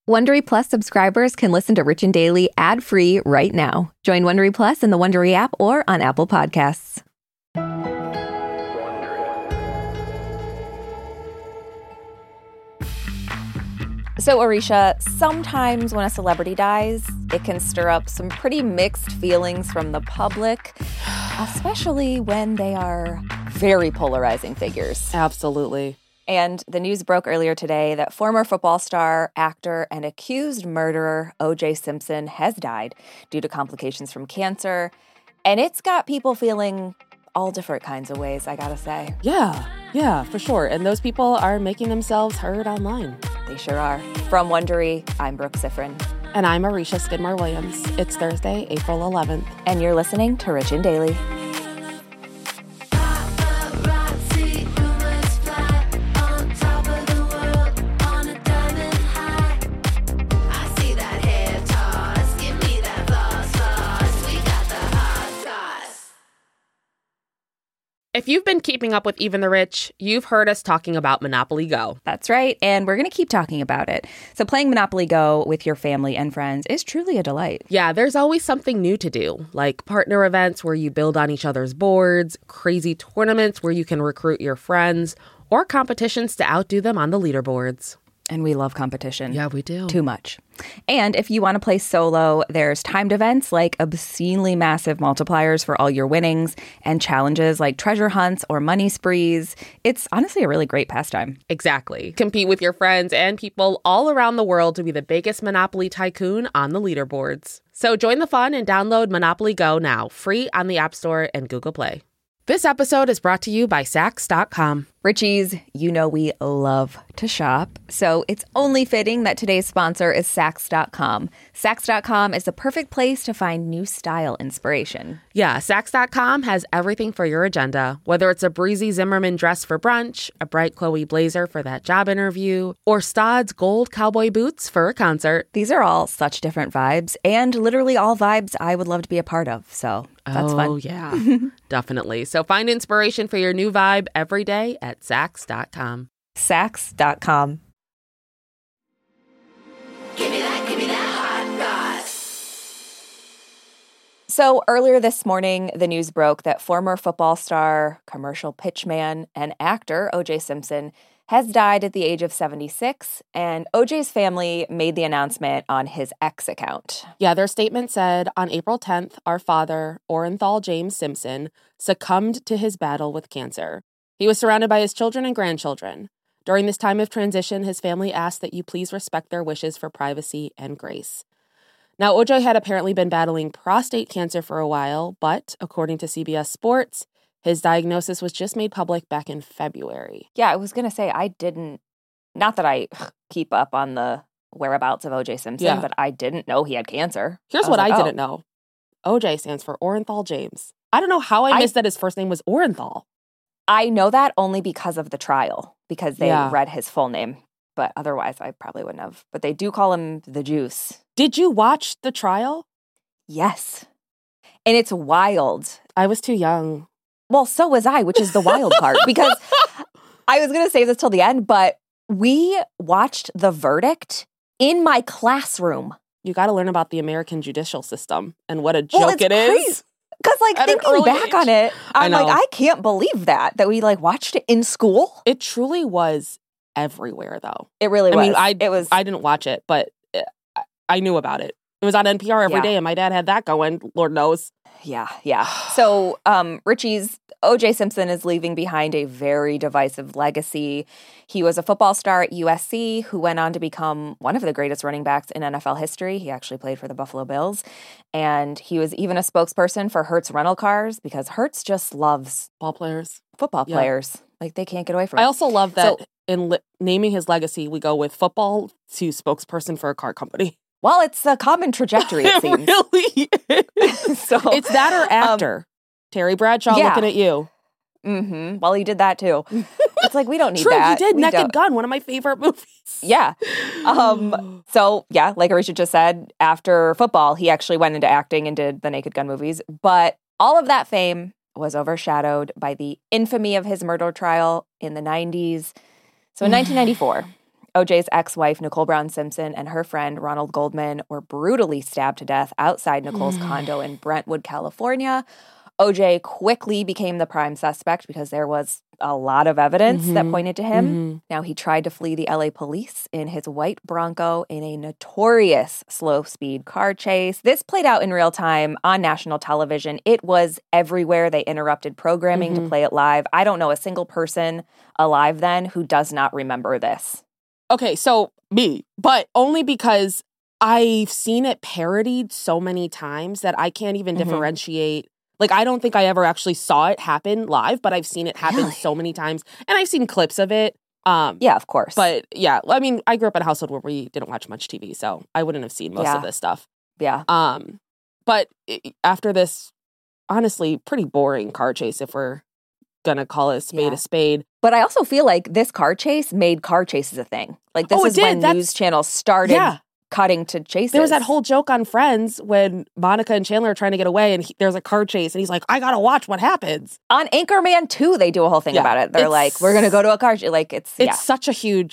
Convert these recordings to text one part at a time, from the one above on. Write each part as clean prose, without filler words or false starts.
Wondery Plus subscribers can listen to Rich and Daily ad-free right now. Join Wondery Plus in the Wondery app or on Apple Podcasts. So, Arisha, sometimes when a celebrity dies, it can stir up some pretty mixed feelings from the public, especially when they are very polarizing figures. Absolutely. And the news broke earlier today that former football star, actor, and accused murderer O.J. Simpson has died due to complications from cancer. And it's got people feeling all different kinds of ways, I gotta say. Yeah, for sure. And those people are making themselves heard online. They sure are. From Wondery, I'm Brooke Siffrin. And I'm Arisha Skidmore-Williams. It's Thursday, April 11th. And you're listening to Rich and Daily. If you've been keeping up with Even the Rich, you've heard us talking about Monopoly Go. That's right, and we're going to keep talking about it. So playing Monopoly Go with your family and friends is truly a delight. Yeah, there's always something new to do, like partner events where you build on each other's boards, crazy tournaments where you can recruit your friends, or competitions to outdo them on the leaderboards. And we love competition. Yeah, we do. Too much. And if you want to play solo, there's timed events like obscenely massive multipliers for all your winnings and challenges like treasure hunts or money sprees. It's honestly a really great pastime. Exactly. Compete with your friends and people all around the world to be the biggest Monopoly tycoon on the leaderboards. So join the fun and download Monopoly Go now, free on the App Store and Google Play. This episode is brought to you by Saks.com. Richies, you know we love to shop, so it's only fitting that today's sponsor is Saks.com. Saks.com is the perfect place to find new style inspiration. Yeah, Saks.com has everything for your agenda, whether it's a breezy Zimmermann dress for brunch, a bright Chloe blazer for that job interview, or Staud's gold cowboy boots for a concert. These are all such different vibes, and literally all vibes I would love to be a part of, so that's fun. Oh, yeah, definitely. So find inspiration for your new vibe every day at Saks.com. Saks.com. Give me that hot goss. So earlier this morning, the news broke that former football star, commercial pitchman, and actor O.J. Simpson has died at the age of 76, and O.J.'s family made the announcement on his X account. Yeah, their statement said, on April 10th, our father, Orenthal James Simpson, succumbed to his battle with cancer. He was surrounded by his children and grandchildren. During this time of transition, his family asked that you please respect their wishes for privacy and grace. Now, OJ had apparently been battling prostate cancer for a while, but according to CBS Sports, his diagnosis was just made public back in February. Yeah, I was going to say, not that I keep up on the whereabouts of O.J. Simpson, but I didn't know he had cancer. Here's what I didn't know. OJ stands for Orenthal James. I don't know how I missed that his first name was Orenthal. I know that only because of the trial, because they read his full name. But otherwise, I probably wouldn't have. But they do call him the Juice. Did you watch the trial? Yes. And it's wild. I was too young. Well, so was I, which is the wild part. Because I was going to save this till the end, but we watched the verdict in my classroom. You got to learn about the American judicial system and what a joke it is. Because, thinking back on it, I'm like, I can't believe that we, watched it in school. It truly was everywhere, though. It really was. I mean, I didn't watch it, but I knew about it. It was on NPR every day, and my dad had that going, Lord knows. Yeah. So, Richie's O.J. Simpson is leaving behind a very divisive legacy. He was a football star at USC who went on to become one of the greatest running backs in NFL history. He actually played for the Buffalo Bills. And he was even a spokesperson for Hertz rental cars because Hertz just loves football players. They can't get away from it. I also love that in naming his legacy, we go with football to spokesperson for a car company. Well, it's a common trajectory, it seems. It really is. So, it's that or actor. Terry Bradshaw looking at you. Mm-hmm. Well, he did that too. It's we don't need True, that. He did. Naked Gun, one of my favorite movies. Yeah. Like Arisha just said, after football, he actually went into acting and did the Naked Gun movies. But all of that fame was overshadowed by the infamy of his murder trial in the 90s. So in 1994, OJ's ex-wife, Nicole Brown Simpson, and her friend, Ronald Goldman, were brutally stabbed to death outside Nicole's condo in Brentwood, California. OJ quickly became the prime suspect because there was a lot of evidence that pointed to him. Now, he tried to flee the LA police in his white Bronco in a notorious slow-speed car chase. This played out in real time on national television. It was everywhere. They interrupted programming to play it live. I don't know a single person alive then who does not remember this. Okay, so me, but only because I've seen it parodied so many times that I can't even differentiate. Like, I don't think I ever actually saw it happen live, but I've seen it happen so many times. And I've seen clips of it. Yeah, of course. But yeah, I mean, I grew up in a household where we didn't watch much TV, so I wouldn't have seen most of this stuff. Yeah. But after this, honestly, pretty boring car chase, if we're going to call it a spade. But I also feel like this car chase made car chases a thing. Like, this is when news channels started cutting to chases. There was that whole joke on Friends when Monica and Chandler are trying to get away and there's a car chase and he's like, I gotta watch what happens. On Anchorman 2, they do a whole thing about it. They're like, we're gonna go to a car chase. Like, it's such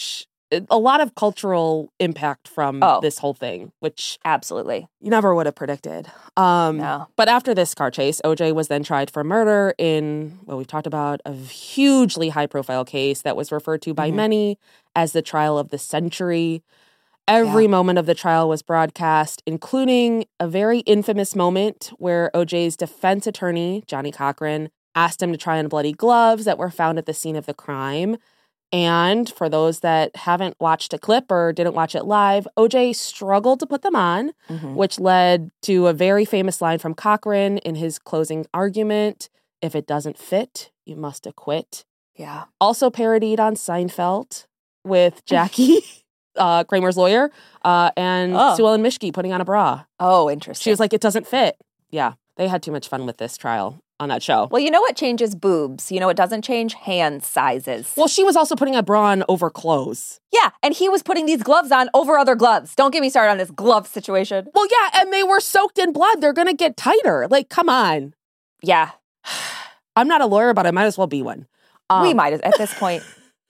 a lot of cultural impact from this whole thing, which absolutely you never would have predicted. No. But after this car chase, OJ was then tried for murder in what we've talked about, a hugely high profile case that was referred to by many as the trial of the century. Every moment of the trial was broadcast, including a very infamous moment where OJ's defense attorney, Johnny Cochran, asked him to try on bloody gloves that were found at the scene of the crime. And for those that haven't watched a clip or didn't watch it live, OJ struggled to put them on, which led to a very famous line from Cochran in his closing argument, "If it doesn't fit, you must acquit." Yeah. Also parodied on Seinfeld with Jackie, Kramer's lawyer, and Sue Ellen Mishke putting on a bra. Oh, interesting. She was like, "It doesn't fit." Yeah, they had too much fun with this trial on that show. Well, you know what changes boobs? You know what doesn't change? Hand sizes. Well, she was also putting a bra on over clothes. Yeah, and he was putting these gloves on over other gloves. Don't get me started on this glove situation. Well, yeah, and they were soaked in blood. They're going to get tighter. Like, come on. Yeah. I'm not a lawyer, but I might as well be one. We might at this point.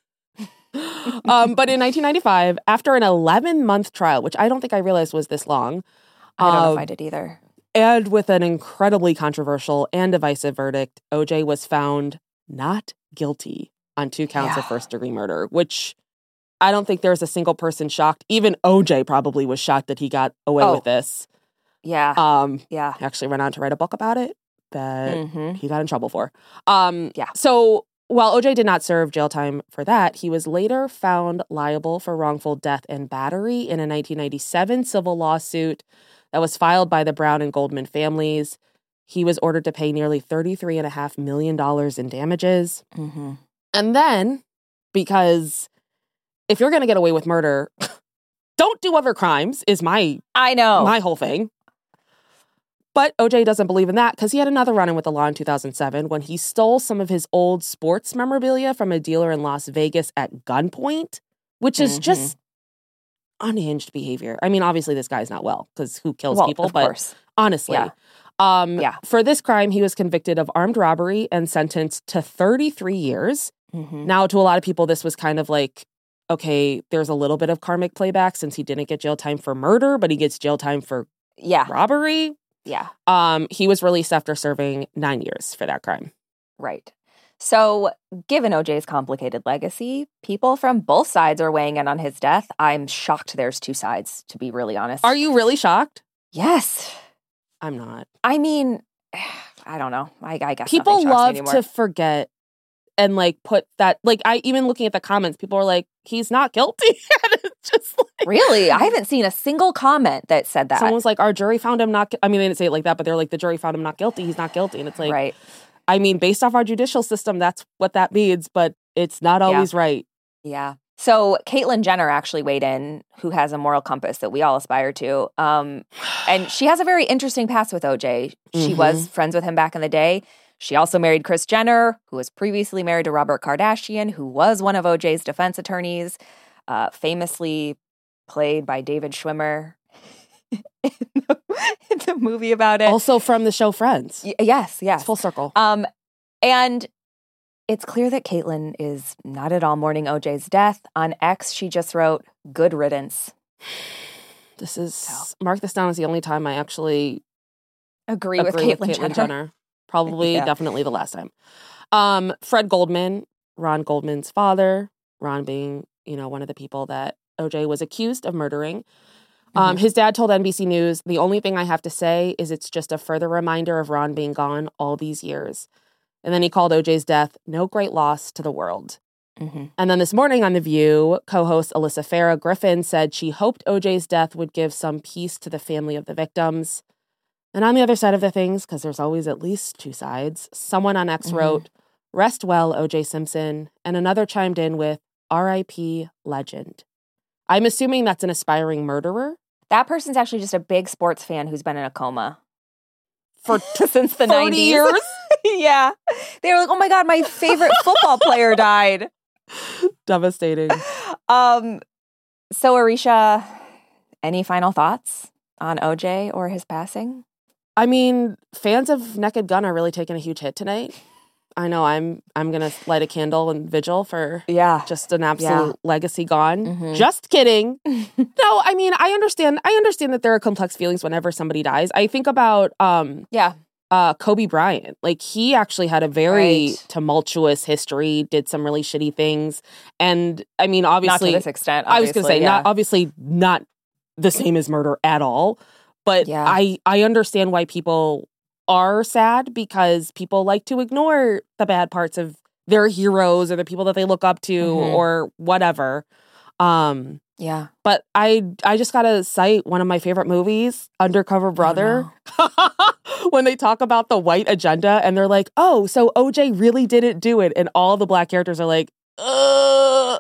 But in 1995, after an 11-month trial, which I don't think I realized was this long. I don't know if I did either. And with an incredibly controversial and divisive verdict, OJ was found not guilty on 2 counts of first-degree murder, which I don't think there's a single person shocked. Even OJ probably was shocked that he got away with this. Yeah. He actually went on to write a book about it that he got in trouble for. Yeah. So while OJ did not serve jail time for that, he was later found liable for wrongful death and battery in a 1997 civil lawsuit that was filed by the Brown and Goldman families. He was ordered to pay nearly $33.5 million in damages. And then, because if you're going to get away with murder, don't do other crimes is my whole thing. But OJ doesn't believe in that because he had another run-in with the law in 2007 when he stole some of his old sports memorabilia from a dealer in Las Vegas at gunpoint, which is just unhinged behavior. I mean, obviously this guy's not well because who kills people? But course. Honestly, for this crime, he was convicted of armed robbery and sentenced to 33 years. Now, to a lot of people, this was kind of like, okay, there's a little bit of karmic playback since he didn't get jail time for murder, but he gets jail time for robbery. Yeah. He was released after serving 9 years for that crime. Right. So, given OJ's complicated legacy, people from both sides are weighing in on his death. I'm shocked there's 2 sides, to be really honest. Are you really shocked? Yes. I'm not. I mean, I don't know. I guess people love to forget and like put that, like, I even looking at the comments, people are like, he's not guilty. It's just like, really? I haven't seen a single comment that said that. Someone's like, our jury found him not, I mean, they didn't say it like that, but they're like, the jury found him not guilty. He's not guilty. And it's like, right. I mean, based off our judicial system, that's what that means, but it's not always right. Yeah. So Caitlyn Jenner actually weighed in, who has a moral compass that we all aspire to. And she has a very interesting past with OJ. She was friends with him back in the day. She also married Kris Jenner, who was previously married to Robert Kardashian, who was one of OJ's defense attorneys, famously played by David Schwimmer in the movie about it. Also from the show Friends. Yes. It's full circle. And It's clear that Caitlyn is not at all mourning OJ's death. On X, she just wrote, "Good riddance." This is, mark this down as the only time I actually Agree with Caitlyn Jenner. Probably, definitely the last time. Fred Goldman, Ron Goldman's father, Ron being, one of the people that OJ was accused of murdering. His dad told NBC News, "The only thing I have to say is it's just a further reminder of Ron being gone all these years." And then he called OJ's death no great loss to the world. And then this morning on The View, co-host Alyssa Farah Griffin said she hoped OJ's death would give some peace to the family of the victims. And on the other side of the things, because there's always at least two sides, someone on X wrote, "Rest well, OJ Simpson," and another chimed in with, "R.I.P. legend." I'm assuming that's an aspiring murderer. That person's actually just a big sports fan who's been in a coma For since the 30 90s. years? Yeah. They were like, "Oh my God, my favorite football player died." Devastating. So Arisha, any final thoughts on OJ or his passing? I mean, fans of Naked Gun are really taking a huge hit tonight. I know I'm going to light a candle and vigil for just an absolute legacy gone. Just kidding. No, I mean, I understand that there are complex feelings whenever somebody dies. I think about Kobe Bryant. Like, he actually had a very tumultuous history, did some really shitty things. And I mean, obviously, not to this extent. I was going to say, not the same as murder at all. But I understand why people are sad, because people like to ignore the bad parts of their heroes or the people that they look up to or whatever. But I just gotta cite one of my favorite movies, Undercover Brother, when they talk about the white agenda and they're like, "Oh, so OJ really didn't do it," and all the black characters are like, "Ugh."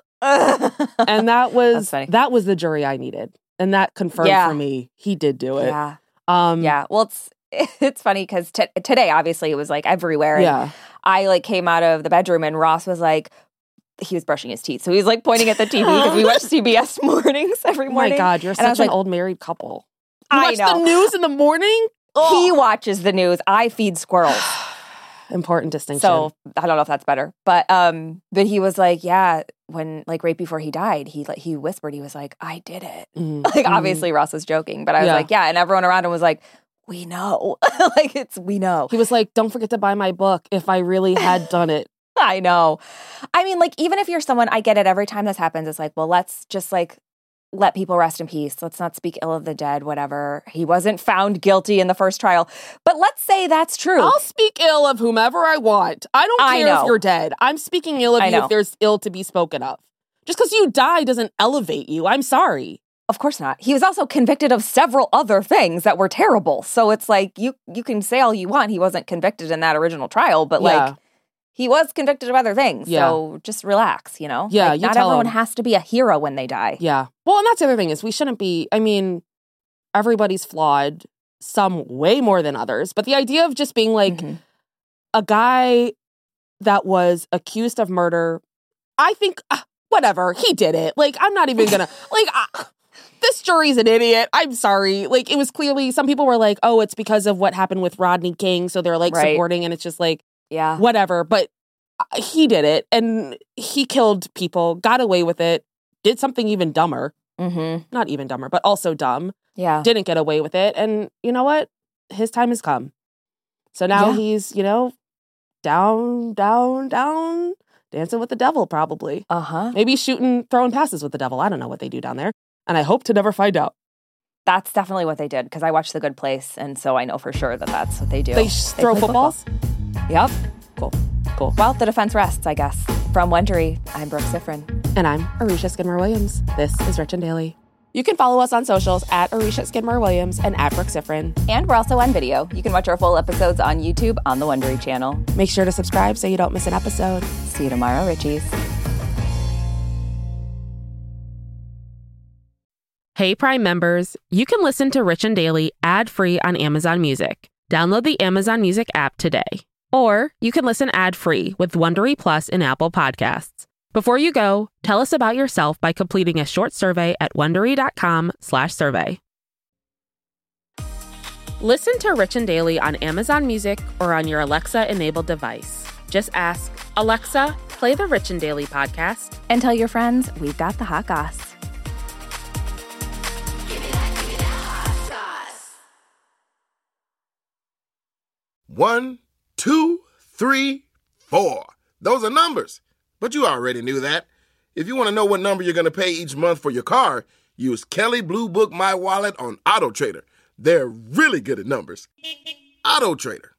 And that was the jury I needed, and that confirmed for me he did do it. Well, it's funny because today, obviously, it was like everywhere. And I came out of the bedroom and Ross was like, he was brushing his teeth. So he was like pointing at the TV because we watch CBS mornings every morning. Oh my God, you're such an old married couple. You I watch know. the news in the morning? He watches the news. I feed squirrels. Important distinction. So I don't know if that's better. But he was like, when right before he died, he whispered, he was like, "I did it." Obviously Ross was joking, but I was like, and everyone around him was like, "We know." We know. He was like, "Don't forget to buy my book if I really had done it." I know. I mean, even if you're someone, I get it. Every time this happens, it's like, well, let's just let people rest in peace. Let's not speak ill of the dead, whatever. He wasn't found guilty in the first trial. But let's say that's true. I'll speak ill of whomever I want. I don't care if you're dead. I'm speaking ill of you if there's ill to be spoken of. Just because you die doesn't elevate you. I'm sorry. Of course not. He was also convicted of several other things that were terrible. So it's like, you can say all you want. He wasn't convicted in that original trial, but he was convicted of other things. So just relax, Yeah, not everyone has to be a hero when they die. Yeah. Well, and that's the other thing is we shouldn't be, I mean, everybody's flawed, some way more than others. But the idea of just being like a guy that was accused of murder, I think, whatever, he did it. I'm not even going to, this jury's an idiot. I'm sorry. It was clearly, some people were like, "Oh, it's because of what happened with Rodney King." So they're supporting, and it's just whatever. But he did it, and he killed people, got away with it, did something even dumber. Not even dumber, but also dumb. Didn't get away with it. And you know what? His time has come. So now he's, down, dancing with the devil, probably. Maybe throwing passes with the devil. I don't know what they do down there. And I hope to never find out. That's definitely what they did, because I watched The Good Place, and so I know for sure that that's what they do. They throw footballs? Yep. Cool. Well, the defense rests, I guess. From Wondery, I'm Brooke Siffrin. And I'm Arisha Skidmore-Williams. This is Rich and Daily. You can follow us on socials at Arisha Skidmore-Williams and at Brooke Siffrin. And we're also on video. You can watch our full episodes on YouTube on the Wondery channel. Make sure to subscribe so you don't miss an episode. See you tomorrow, Richies. Hey, Prime members, you can listen to Rich and Daily ad-free on Amazon Music. Download the Amazon Music app today. Or you can listen ad-free with Wondery Plus in Apple Podcasts. Before you go, tell us about yourself by completing a short survey at Wondery.com/survey. Listen to Rich and Daily on Amazon Music or on your Alexa-enabled device. Just ask, Alexa, play the Rich and Daily podcast. And tell your friends we've got the hot goss. Give me that hot sauce. 1, 2, 3, 4. Those are numbers. But you already knew that. If you want to know what number you're going to pay each month for your car, use Kelley Blue Book My Wallet on AutoTrader. They're really good at numbers. AutoTrader.